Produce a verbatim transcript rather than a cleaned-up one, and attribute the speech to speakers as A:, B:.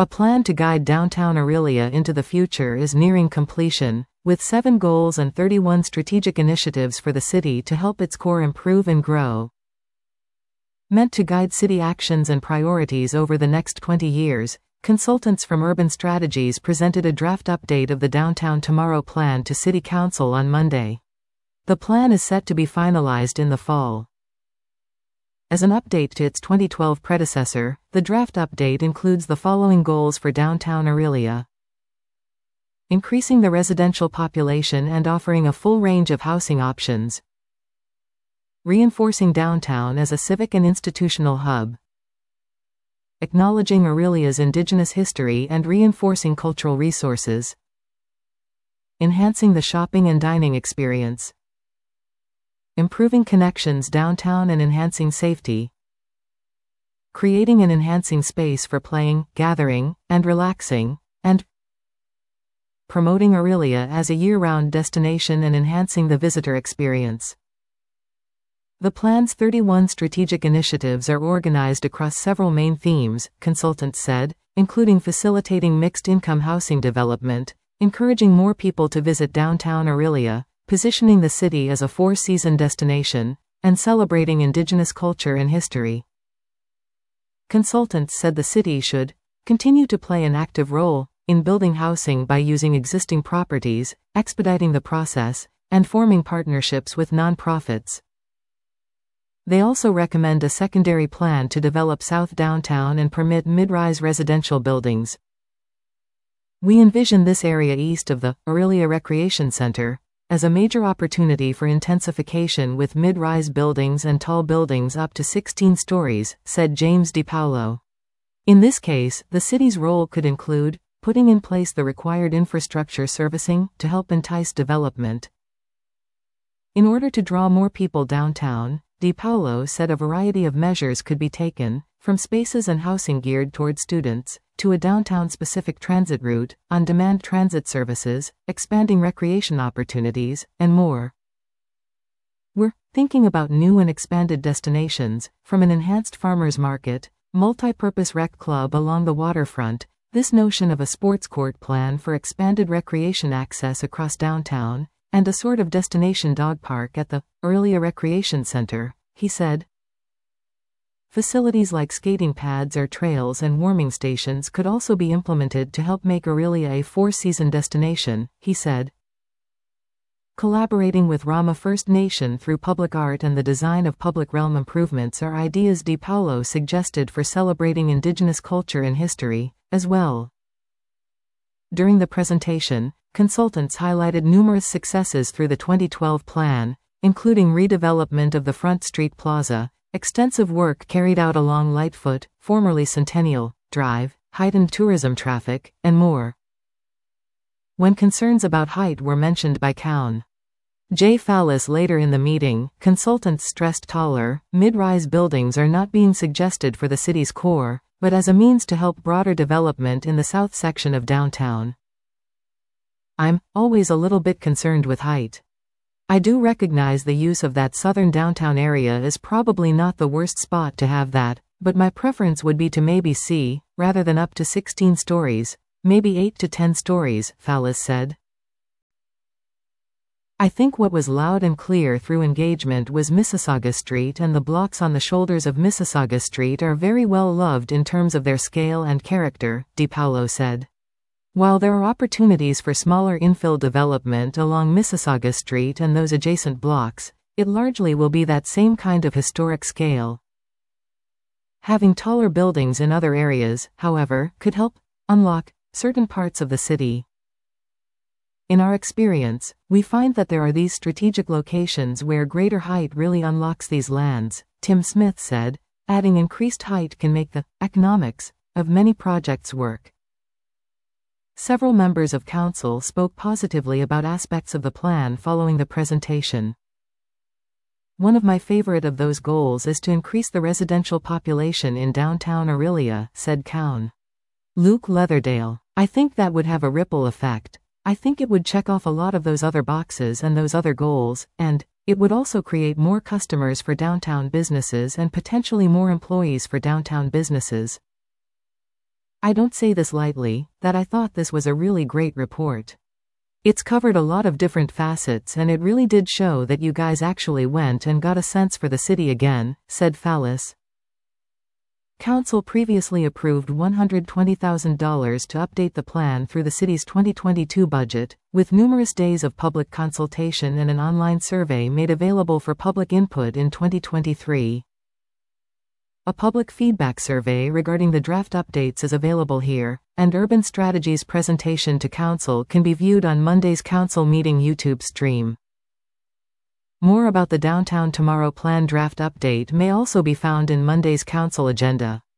A: A plan to guide downtown Orillia into the future is nearing completion, with seven goals and thirty-one strategic initiatives for the city to help its core improve and grow. Meant to guide city actions and priorities over the next twenty years, consultants from Urban Strategies presented a draft update of the Downtown Tomorrow plan to City Council on Monday. The plan is set to be finalized in the fall. As an update to its twenty twelve predecessor, the draft update includes the following goals for downtown Orillia: increasing the residential population and offering a full range of housing options, reinforcing downtown as a civic and institutional hub, acknowledging Orillia's indigenous history and reinforcing cultural resources, enhancing the shopping and dining experience, improving connections downtown and enhancing safety, creating and enhancing space for playing, gathering, and relaxing, and promoting Orillia as a year-round destination and enhancing the visitor experience. The plan's thirty-one strategic initiatives are organized across several main themes, consultants said, including facilitating mixed-income housing development, encouraging more people to visit downtown Orillia, positioning the city as a four-season destination, and celebrating indigenous culture and history. Consultants said the city should continue to play an active role in building housing by using existing properties, expediting the process, and forming partnerships with nonprofits. They also recommend a secondary plan to develop South Downtown and permit mid-rise residential buildings. We envision this area east of the Orillia Recreation Center as a major opportunity for intensification with mid-rise buildings and tall buildings up to sixteen stories, said James DiPaolo. In this case, the city's role could include putting in place the required infrastructure servicing to help entice development. In order to draw more people downtown, DiPaolo said a variety of measures could be taken, from spaces and housing geared toward students, to a downtown-specific transit route, on-demand transit services, expanding recreation opportunities, and more. We're thinking about new and expanded destinations, from an enhanced farmers market, multi-purpose rec club along the waterfront, this notion of a sports court plan for expanded recreation access across downtown, and a sort of destination dog park at the Orillia Recreation Center, he said. Facilities like skating pads or trails and warming stations could also be implemented to help make Orillia a four-season destination, he said. Collaborating with Rama First Nation through public art and the design of public realm improvements are ideas DiPaolo suggested for celebrating indigenous culture and history, as well. During the presentation, consultants highlighted numerous successes through the twenty twelve plan, including redevelopment of the Front Street Plaza, extensive work carried out along Lightfoot, formerly Centennial, Drive, heightened tourism traffic, and more. When concerns about height were mentioned by Cown J. Fallis later in the meeting, consultants stressed taller, mid-rise buildings are not being suggested for the city's core, but as a means to help broader development in the south section of downtown. I'm always a little bit concerned with height. I do recognize the use of that southern downtown area is probably not the worst spot to have that, but my preference would be to maybe see, rather than up to sixteen stories, maybe eight to ten stories, Fallis said. I think what was loud and clear through engagement was Mississauga Street, and the blocks on the shoulders of Mississauga Street are very well loved in terms of their scale and character, DiPaolo said. While there are opportunities for smaller infill development along Mississauga Street and those adjacent blocks, it largely will be that same kind of historic scale. Having taller buildings in other areas, however, could help unlock certain parts of the city. In our experience, we find that there are these strategic locations where greater height really unlocks these lands, Tim Smith said, adding increased height can make the economics of many projects work. Several members of council spoke positively about aspects of the plan following the presentation. One of my favorite of those goals is to increase the residential population in downtown Orillia, said Cown Luke Leatherdale. I think that would have a ripple effect. I think it would check off a lot of those other boxes and those other goals, and it would also create more customers for downtown businesses and potentially more employees for downtown businesses. I don't say this lightly, that I thought this was a really great report. It's covered a lot of different facets and it really did show that you guys actually went and got a sense for the city again, said Fallis. Council previously approved one hundred twenty thousand dollars to update the plan through the city's twenty twenty-two budget, with numerous days of public consultation and an online survey made available for public input in twenty twenty-three. A public feedback survey regarding the draft updates is available here, and Urban Strategy's presentation to Council can be viewed on Monday's Council meeting YouTube stream. More about the Downtown Tomorrow Plan draft update may also be found in Monday's Council agenda.